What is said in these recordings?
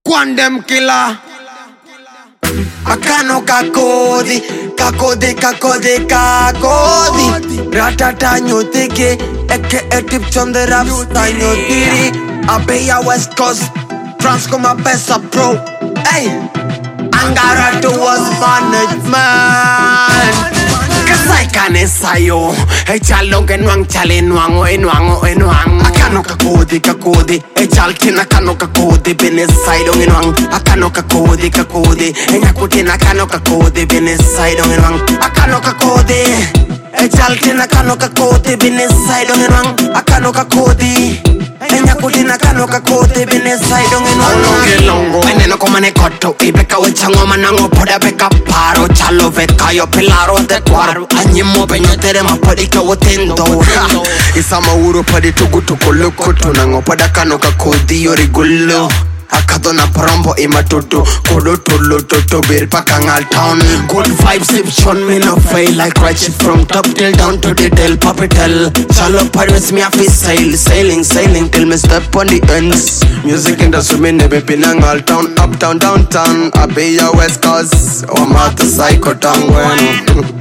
Quandem killer. Akano kakodi, kakodi, kakodi, kakodi. Ratata nyoteke, eke tips on the raps, tanyo tiri. Abeya West Coast, Transco my best pro. Hey, Angara towards management. Kasai kane sayo, e chalo ke nuang chale nuango e nuango e nuang. Akano kakodi kakodi, e chalkin akano kakodi bene saido e nuang. Akano kakodi e nyakutin akano kakodi bene saido e nuang. Akano kakodi, e chalkin akano kakodi bene saido e nuang. Akano kakodi. Enya kutina kano kakote bene side on in longo veneno como ne cotto y beca wechango manango poda beca paro chalo veca yo pilaro de cuaro anyimo peño tere ma podi ka wotendo isama uro podi tugu tuko loko tunango poda kano kakodi yo rigullo Akado na prombo ima toto Kodo tolo toto bir pakangal town Good vibes if Sean me no fail Like ratchet from top till down to the tail Pop it tell Chalo pirates me a fi sail Sailing till me step on the ends Music industry me nebe pinangal town Uptown downtown Abeya West Coast Wamata psycho town when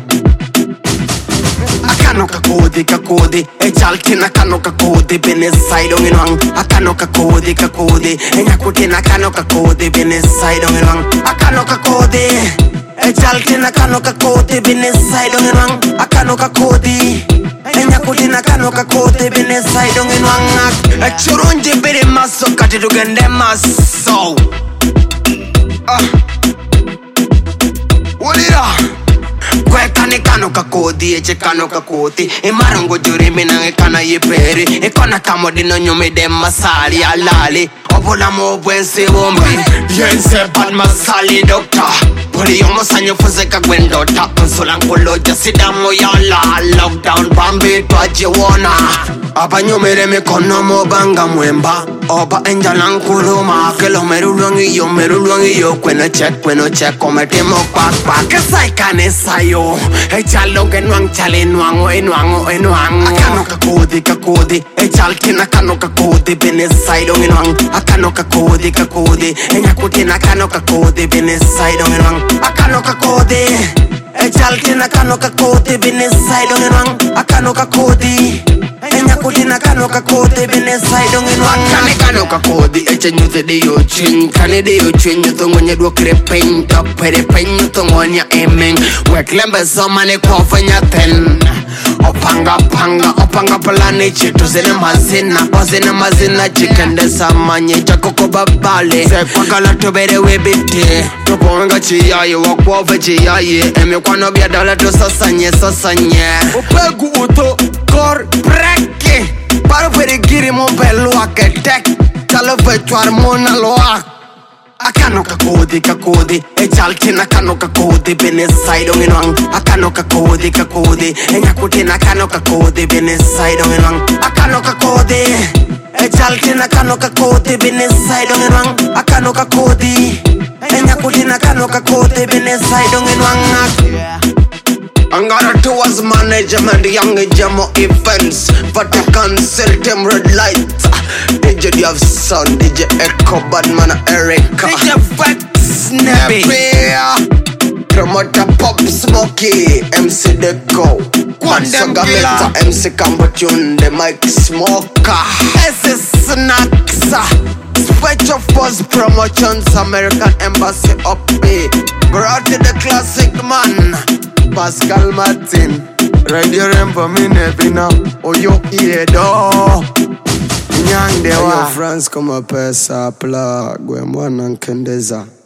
Akano kakodi, e chalkin akano kakodi bene side on inwang. Akano kakodi, e nyakutin akano kakodi bene side on inwang. Akano kakodi, e chalkin akano kakodi bene side on inwang. Akano kakodi, e nyakutin akano kakodi bene side on inwang. E churunji bere maso kati tugende maso. Kwekane kano kakodi eche kano kakoti e marango juri minange kana yeperi e kona kamo dino nyume dem masali alali obola mo bwense wombi yense pan masali doctor poli yomo sanyo fose kagwendota konsolankulo jasidamo yala lockdown bambi twaje wona apa nyumere mikono mo banga mwemba oba enjalankuluma kelo merulwangi yo kweno check kometemo kwa kasai kane sayo e chalo ke nuang chale nuango e nuang akano kakodi e chalkin akano kakodi bene side on nuang akano kakodi e nyakutin akano kakodi bene side on nuang akano kakodi e chalkin akano kakodi bene side on nuang akano kakodi Enya kutina kano kakodi bene side on inwang Kano kakodi eche nyute de yo chin Kane de yo chin nyuto ngonye dwo kre pen Topere pen nyuto ngonya emeng Weklembe somane kwa fanya ten Opanga palane chitu zene mazina Chikende samanye chakoko babale Sekwakala tobere webite Topo wenga chiyaye wakwove chiyaye Eme kwa nobia dala to sasanye Upegu uto kor breke Paro pere giri mo belu aketek Talo vetuar mona loak Akano kakodi e chalkin akano kakodi bene side on inwang Akano kakodi e nyakutin akano kakodi bene side on inwang Akano kakodi e chalkin akano kakodi bene side on inwang Akano kakodi e nyakutin akano kakodi bene side on inwang Angara towards management, young Jamo events But I cancel them red lights DJ Diav Son, DJ Echo, Badman Erica DJ Vex, Nebby Promoter Pop Smokey, MC Deco Quandem Killer MC Cambotune, the mic smoker SS Snacks Special Force Promotions, American Embassy up Brought to the classic man Pascal Martin, Radio Rempo Minepi now. Oyo Iedo Nyang dewa France como pesa plug Gwemwana Nkendeza